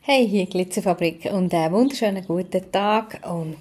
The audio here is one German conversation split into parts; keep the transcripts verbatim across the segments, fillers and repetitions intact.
Hey, hier Glitzerfabrik und einen wunderschönen guten Tag und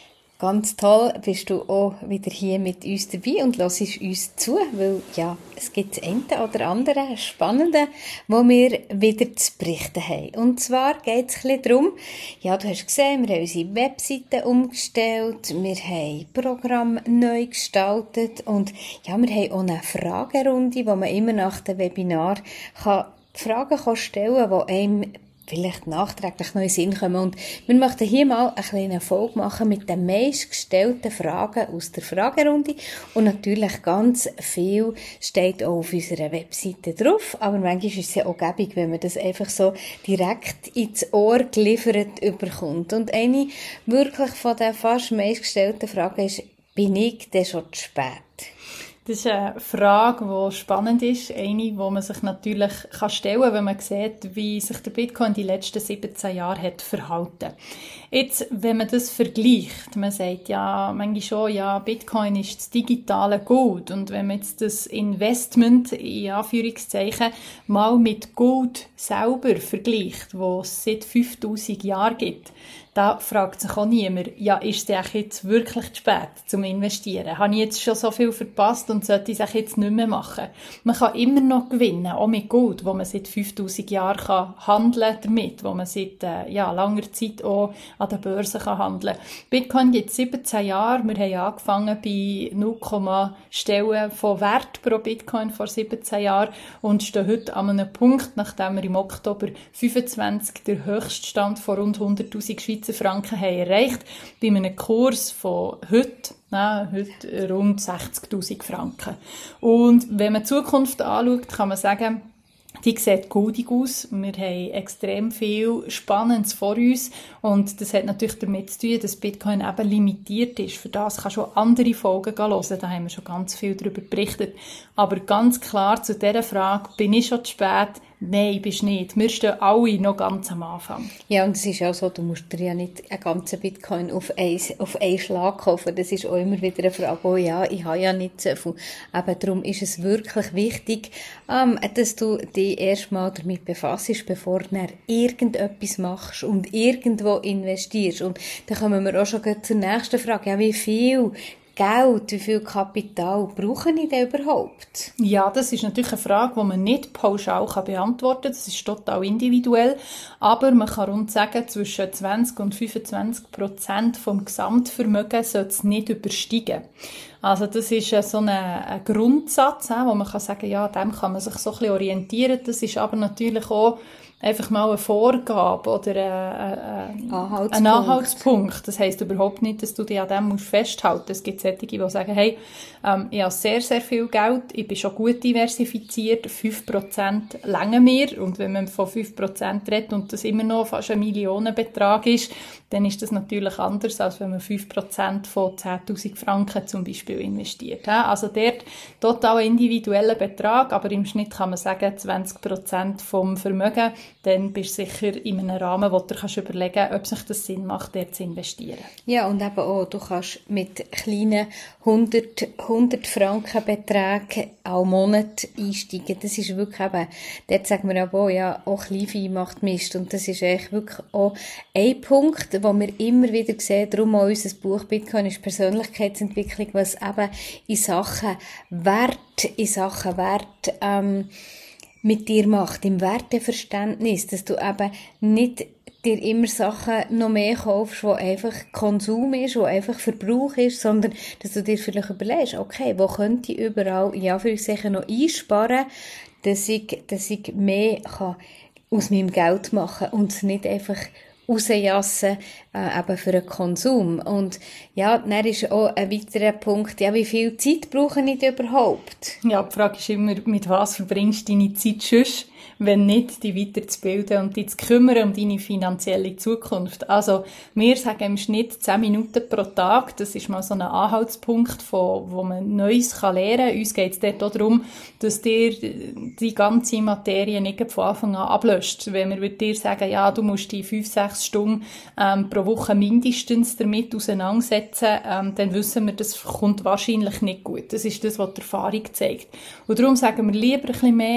ganz toll bist du auch wieder hier mit uns dabei und hörst uns zu, weil ja, es gibt das eine oder andere Spannende, wo wir wieder zu berichten haben. Und zwar geht es ein bisschen darum, ja, du hast gesehen, wir haben unsere Webseite umgestellt, wir haben Programm neu gestaltet und ja, wir haben auch eine Fragerunde, wo man immer nach dem Webinar kann Fragen stellen kann, die einem vielleicht nachträglich noch in den Sinn kommen. Und wir möchten hier mal eine kleine Folge machen mit den meistgestellten Fragen aus der Fragerunde. Und natürlich ganz viel steht auch auf unserer Webseite drauf. Aber manchmal ist es ja auch gäbig, wenn man das einfach so direkt ins Ohr geliefert überkommt. Und eine wirklich von den fast meistgestellten Fragen ist, bin ich denn schon zu spät? Das ist eine Frage, die spannend ist. Eine, die man sich natürlich stellen kann, wenn man sieht, wie sich der Bitcoin die letzten siebzehn Jahre hat verhalten. Jetzt, wenn man das vergleicht, man sagt ja manchmal schon, ja, Bitcoin ist das digitale Gold. Und wenn man jetzt das Investment, in Anführungszeichen, mal mit Gold selber vergleicht, wo es seit fünftausend Jahren gibt, da fragt sich auch niemand, ja, ist es jetzt wirklich zu spät zum Investieren? Habe ich jetzt schon so viel verpasst und sollte ich es jetzt nicht mehr machen? Man kann immer noch gewinnen, auch mit Gold, wo man seit fünftausend Jahren kann handeln damit, wo man seit äh, ja, langer Zeit auch an der Börse kann handeln. Bitcoin gibt es siebzehn Jahre. Wir haben angefangen bei null Komma Stellen von Wert pro Bitcoin vor siebzehn Jahren und stehen heute an einem Punkt, nachdem wir im Oktober fünfundzwanzig den Höchststand von rund hunderttausend Schweizer Franken haben erreicht, bei einem Kurs von heute, nein, heute rund sechzigtausend Franken. Und wenn man die Zukunft anschaut, kann man sagen, die sieht goldig aus. Wir haben extrem viel Spannendes vor uns. Und das hat natürlich damit zu tun, dass Bitcoin eben limitiert ist. Für das kann schon andere Folgen hören. Da haben wir schon ganz viel darüber berichtet. Aber ganz klar zu dieser Frage, bin ich schon zu spät? Nein, bist nicht. Wir stehen alle noch ganz am Anfang. Ja, und es ist auch so, du musst dir ja nicht einen ganzen Bitcoin auf einen, auf einen Schlag kaufen. Das ist auch immer wieder eine Frage, oh ja, ich habe ja nicht so viel. Aber darum ist es wirklich wichtig, ähm, dass du dich erstmal damit befasst, bevor du dann irgendetwas machst und irgendwo investierst. Und dann kommen wir auch schon zur nächsten Frage. Ja, wie viel Geld, wie viel Kapital brauche ich denn überhaupt? Ja, das ist natürlich eine Frage, die man nicht pauschal beantworten kann. Das ist total individuell. Aber man kann rund sagen, zwischen zwanzig und fünfundzwanzig Prozent vom Gesamtvermögen sollte es nicht übersteigen. Also das ist so ein, ein Grundsatz, wo man kann sagen, ja, dem kann man sich so ein bisschen orientieren. Das ist aber natürlich auch einfach mal eine Vorgabe oder ein, ein, Anhaltspunkt. ein Anhaltspunkt. Das heisst überhaupt nicht, dass du dich an dem festhalten musst. Es gibt solche, die sagen, hey, ähm, ich habe sehr, sehr viel Geld, ich bin schon gut diversifiziert, fünf Prozent reichen mir. Und wenn man von fünf Prozent redet und das immer noch fast ein Millionenbetrag ist, dann ist das natürlich anders, als wenn man fünf Prozent von zehntausend Franken zum Beispiel investiert. Also dort total individueller Betrag, aber im Schnitt kann man sagen, zwanzig Prozent vom Vermögen, dann bist du sicher in einem Rahmen, wo du kannst überlegen, ob sich das Sinn macht, dort zu investieren. Ja, und eben auch, du kannst mit kleinen hundert, hundert Franken Beträgen am Monat einsteigen. Das ist wirklich eben, dort sagen wir aber auch, ja, auch Kleinvieh macht Mist. Und das ist eigentlich wirklich auch ein Punkt, den wir immer wieder sehen. Darum auch unser Buch Bitcoin ist Persönlichkeitsentwicklung, was eben in Sachen Wert, in Sachen Wert, ähm, mit dir macht, im Werteverständnis, dass du eben nicht dir immer Sachen noch mehr kaufst, wo einfach Konsum ist, wo einfach Verbrauch ist, sondern dass du dir vielleicht überlegst, okay, wo könnte ich überall, in Anführungszeichen, noch einsparen, dass ich, dass ich mehr kann aus meinem Geld machen kann und es nicht einfach rausjassen, äh, eben für den Konsum. Und ja, dann ist auch ein weiterer Punkt, ja, wie viel Zeit brauche ich denn überhaupt? Ja, die Frage ist immer, mit was verbringst du deine Zeit sonst, wenn nicht, dich weiterzubilden und dich zu kümmern um deine finanzielle Zukunft. Also, wir sagen im Schnitt zehn Minuten pro Tag. Das ist mal so ein Anhaltspunkt, von, wo man Neues lernen kann. Uns geht es dort auch darum, dass dir die ganze Materie nicht von Anfang an ablöscht. Wenn wir dir sagen, ja, du musst die fünf, sechs Stunden ähm, pro Woche mindestens damit auseinandersetzen, ähm, dann wissen wir, das kommt wahrscheinlich nicht gut. Das ist das, was die Erfahrung zeigt. Und darum sagen wir lieber ein bisschen mehr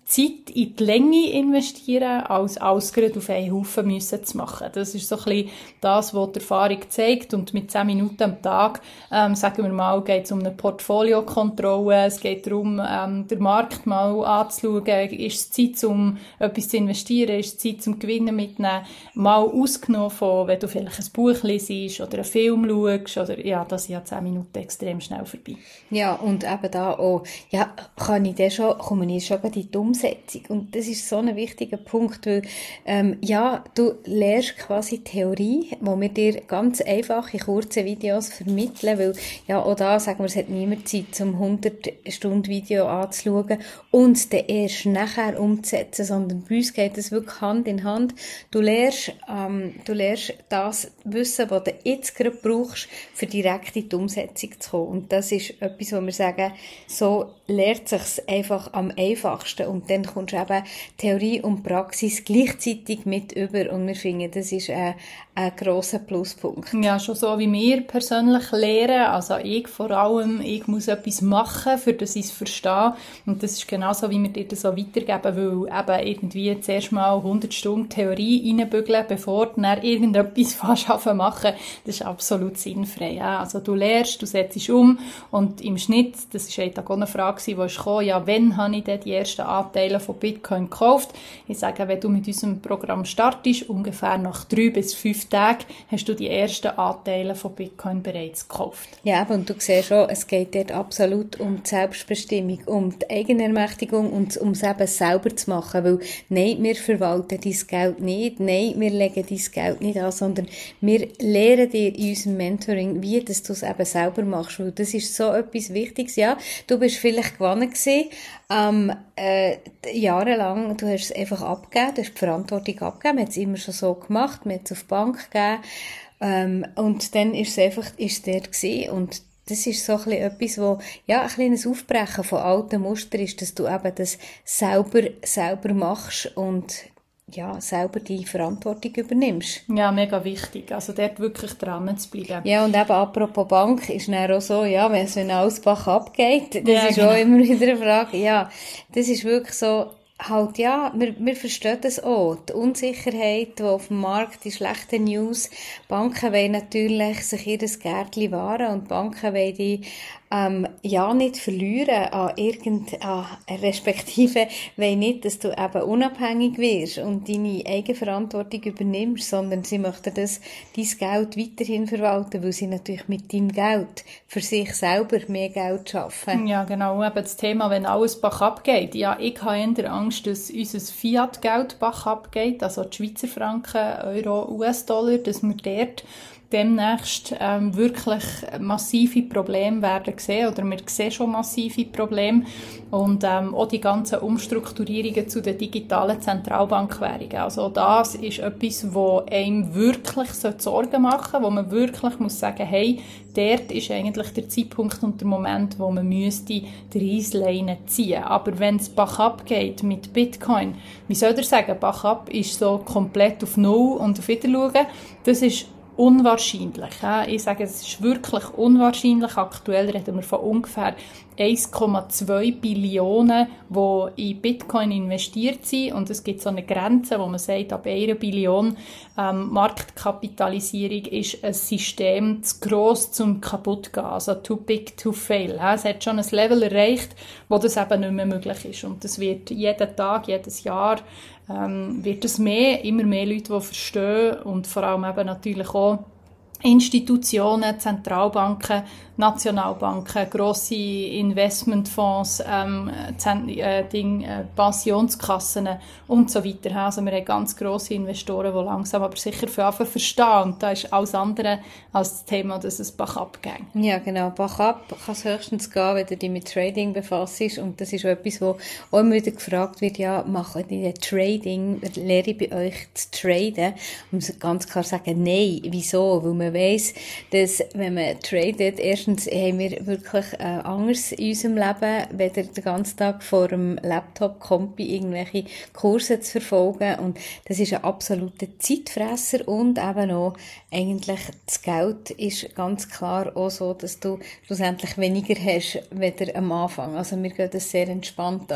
Zeit in die Länge investieren, als alles gerade auf einen Haufen müssen zu machen. Das ist so ein bisschen das, was die Erfahrung zeigt. Und mit zehn Minuten am Tag, ähm, sagen wir mal, geht es um eine Portfoliokontrolle, es geht darum, ähm, den Markt mal anzuschauen, ist es Zeit, um etwas zu investieren, ist es Zeit, zum Gewinnen mitnehmen, mal ausgenommen von, wenn du vielleicht ein Buch liest oder einen Film schaust, oder, ja, das sind ja zehn Minuten extrem schnell vorbei. Ja, und eben da auch, ja, kann ich dann schon, komme ich schon in die Umsetzung. Und das ist so ein wichtiger Punkt, weil, ähm, ja, du lernst quasi Theorie, wo wir dir ganz einfache, kurze Videos vermitteln, weil, ja, auch da, sagen wir, es hat niemand Zeit, um hundert Stunden Video anzuschauen und dann erst nachher umzusetzen, sondern bei uns geht es wirklich Hand in Hand. Du lernst, ähm, du lernst das Wissen, was du jetzt gerade brauchst, für direkt in die Umsetzung zu kommen. Und das ist etwas, wo wir sagen, so lernt sich's einfach am einfachsten. Und dann kommst du eben Theorie und Praxis gleichzeitig mit über. Und wir finden, das ist ein, ein grosser Pluspunkt. Ja, schon so wie wir persönlich lernen. Also ich vor allem, ich muss etwas machen, für das ich es verstehe. Und das ist genauso, wie wir dir das so weitergeben, weil eben irgendwie zuerst mal hundert Stunden Theorie reinbügeln, bevor du dann irgendetwas fast machen. Das ist absolut sinnfrei. Ja. Also du lernst, du setzt es um und im Schnitt, das ist eigentlich auch eine Frage, die ist gekommen, ja, wann habe ich denn die ersten Anteile von Bitcoin gekauft? Ich sage, wenn du mit unserem Programm startest, ungefähr nach drei bis fünf Tagen, hast du die ersten Anteile von Bitcoin bereits gekauft. Ja, und du siehst schon, es geht dort absolut um die Selbstbestimmung, um die Eigenermächtigung und um es eben selber zu machen, weil nein, wir verwalten dein Geld nicht, nein, wir legen dein Geld nicht an, sondern wir lehren dir in unserem Mentoring, wie dass du es eben selber machst, weil das ist so etwas Wichtiges. Ja, du bist vielleicht gewonnen gewesen, ähm, äh, jahrelang, du hast es einfach abgegeben, du hast die Verantwortung abgegeben, man hat es immer schon so gemacht, man hat es auf die Bank gegeben, ähm, und dann ist es einfach, ist es dort gewesen. Und das ist so ein bisschen etwas, wo, ja, ein kleines Aufbrechen von alten Mustern ist, dass du eben das selber, selber machst und ja, selber die Verantwortung übernimmst. Ja, mega wichtig. Also dort wirklich dran zu bleiben. Ja, und eben apropos Bank ist dann auch so, ja, wenn es in Ausbach abgeht, das ja, ist genau. auch immer wieder eine Frage. Ja, das ist wirklich so, halt, ja, wir, wir verstehen das auch. Die Unsicherheit, die auf dem Markt, die schlechten News. Banken wollen natürlich sich ihr Gärtchen wahren und Banken wollen die, ähm, ja, nicht verlieren an irgend, an, respektive wollen nicht, dass du eben unabhängig wirst und deine Eigenverantwortung übernimmst, sondern sie möchten das, dein Geld weiterhin verwalten, weil sie natürlich mit deinem Geld für sich selber mehr Geld schaffen. Ja, genau. Eben das Thema, wenn alles bach abgeht. Ja, ich habe eher Angst, dass unser Fiat-Geld bach abgeht, also die Schweizer Franken, Euro, U S-Dollar, dass wir dort demnächst ähm, wirklich massive Probleme werden sehen, oder wir sehen schon massive Probleme, und ähm, auch die ganzen Umstrukturierungen zu den digitalen Zentralbankwährungen. Also das ist etwas, wo einem wirklich Sorgen machen sollte, wo man wirklich muss sagen, hey, dort ist eigentlich der Zeitpunkt und der Moment, wo man müsste die Reissleine ziehen. Aber wenn es bach abgeht mit Bitcoin, wie soll ich sagen, bach ab ist so komplett auf Null und auf Wiederschauen, das ist unwahrscheinlich. Ich sage, es ist wirklich unwahrscheinlich. Aktuell reden wir von ungefähr eins Komma zwei Billionen, die in Bitcoin investiert sind. Und es gibt so eine Grenze, wo man sagt, ab einer Billion ähm, Marktkapitalisierung ist ein System zu gross zum kaputt gehen. Also too big to fail. Es hat schon ein Level erreicht, wo das eben nicht mehr möglich ist. Und das wird jeden Tag, jedes Jahr ähm, wird es mehr, immer mehr Leute, die verstehen, und vor allem eben natürlich auch Institutionen, Zentralbanken, Nationalbanken, grosse Investmentfonds, ähm, äh, Ding, äh, Pensionskassen und so weiter. Also wir haben ganz grosse Investoren, die langsam aber sicher für anfangen verstehen. Und da ist alles andere als das Thema, dass es bach abgeht. Ja, genau. Bach ab kann es höchstens gehen, wenn du dich mit Trading befasst. Und das ist etwas, wo auch immer wieder gefragt wird, ja, machen die Trading, lehre ich bei euch zu traden? Und man muss ganz klar sagen, nein. Wieso? Weil man weiss, dass wenn man tradet, erstens haben wir wirklich äh, anders in unserem Leben, weder den ganzen Tag vor dem Laptop Kompi irgendwelche Kurse zu verfolgen, und das ist ein absoluter Zeitfresser, und eben auch eigentlich das Geld ist ganz klar auch so, dass du schlussendlich weniger hast, weder am Anfang. Also wir gehen das sehr entspannt an.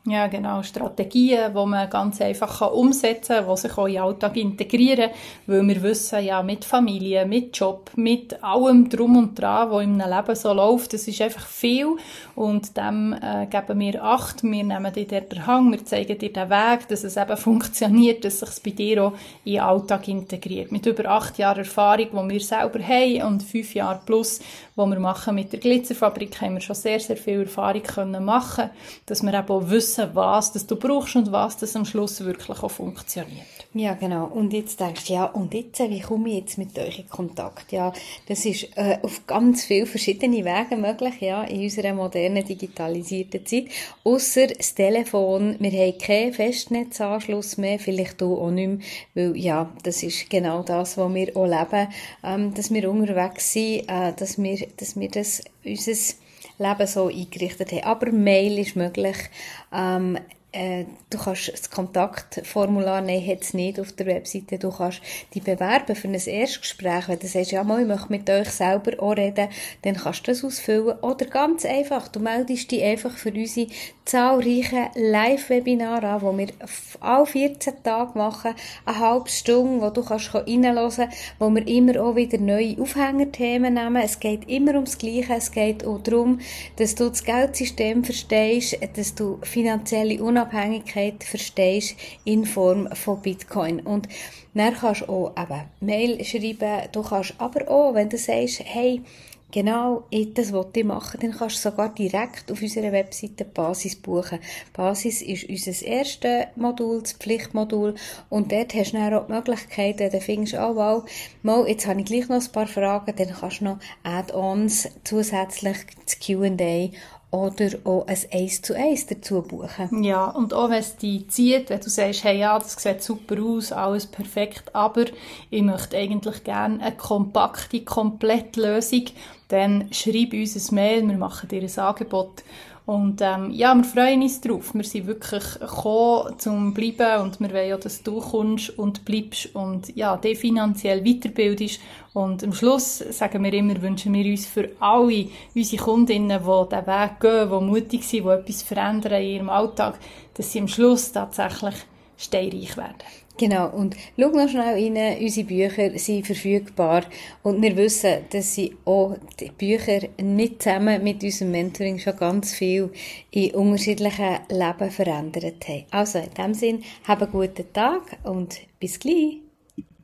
Ja, genau. Strategien, die man ganz einfach umsetzen kann, die sich auch in den Alltag integrieren, weil wir wissen, ja, mit Familie, mit Job, mit allem Drum und Dran, was in einem Leben so läuft, das ist einfach viel und dem äh, geben wir Acht, wir nehmen dir den Hang, wir zeigen dir den Weg, dass es eben funktioniert, dass sich es bei dir auch in den Alltag integriert. Mit über acht Jahren Erfahrung, die wir selber haben und fünf Jahre plus, die wir machen mit der Glitzerfabrik, haben wir schon sehr, sehr viel Erfahrung können machen, dass wir eben auch wissen, was das du brauchst und was das am Schluss wirklich auch funktioniert. Ja, genau. Und jetzt denkst du, ja, und jetzt, wie komme ich jetzt mit euch in Kontakt? Ja, das ist äh, auf ganz viele verschiedene Wege möglich, ja, in unserer modernen, digitalisierten Zeit. Ausser das Telefon. Wir haben keinen Festnetzanschluss mehr, vielleicht du auch nicht mehr, weil, ja, das ist genau das, was wir auch leben, ähm, dass wir unterwegs sind, äh, dass wir, dass wir das, unser Leben so eingerichtet haben. Aber Mail ist möglich. Ähm, äh, du kannst das Kontaktformular, nein, hat es nicht auf der Webseite. Du kannst dich bewerben für ein Erstgespräch. Wenn du sagst, ja, mal, ich möchte mit euch selber auch reden, dann kannst du das ausfüllen. Oder ganz einfach, du meldest dich einfach für unsere zahlreichen Live-Webinare an, die wir alle vierzehn Tage machen, eine halbe Stunde, wo du kannst reinhören kannst, wo wir immer auch wieder neue Aufhängerthemen nehmen. Es geht immer ums Gleiche. Es geht auch darum, dass du das Geldsystem verstehst, dass du finanzielle Unabhängigkeit verstehst in Form von Bitcoin. Und dann kannst du auch eben Mail schreiben, du kannst aber auch, wenn du sagst, hey, genau, das wollte ich machen, dann kannst du sogar direkt auf unserer Webseite Basis buchen. Basis ist unser erstes Modul, das Pflichtmodul, und dort hast du dann auch die Möglichkeit, wenn du findest, oh wow, mal, jetzt habe ich gleich noch ein paar Fragen, dann kannst du noch Add-ons zusätzlich das Q and A oder auch ein eins zu eins dazu buchen. Ja, und auch wenn es dich zieht, wenn du sagst, hey, ja, das sieht super aus, alles perfekt, aber ich möchte eigentlich gerne eine kompakte, komplette Lösung, dann schreib uns ein Mail, wir machen dir ein Angebot. Und ähm, ja, wir freuen uns drauf. Wir sind wirklich gekommen, zum Bleiben, und wir wollen ja, dass du kommst und bleibst und ja, dich finanziell weiterbildest. Und am Schluss, sagen wir immer, wünschen wir uns für alle unsere Kundinnen, die diesen Weg gehen, die mutig sind, die etwas verändern in ihrem Alltag, dass sie am Schluss tatsächlich steinreich werden. Genau, und schau noch schnell rein, unsere Bücher sind verfügbar und wir wissen, dass sie auch die Bücher nicht zusammen mit unserem Mentoring schon ganz viel in unterschiedlichen Leben verändert haben. Also in diesem Sinne, hab einen guten Tag und bis gleich!